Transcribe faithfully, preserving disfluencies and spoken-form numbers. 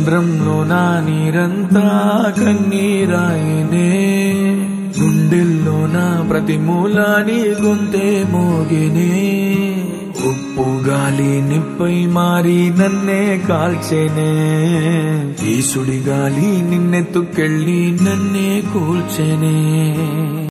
సముద్రంలో నా నీరంతా కన్నీరాయనే, గుండెల్లో నా ప్రతి మూలాని గొంతే మోగినే, ఉప్పు గాలి నిప్పై మారి నన్నే కాల్చేనే, ఈ సుడి గాలి నిన్నెత్తుకెళ్ళి నన్నే కూల్చెనే.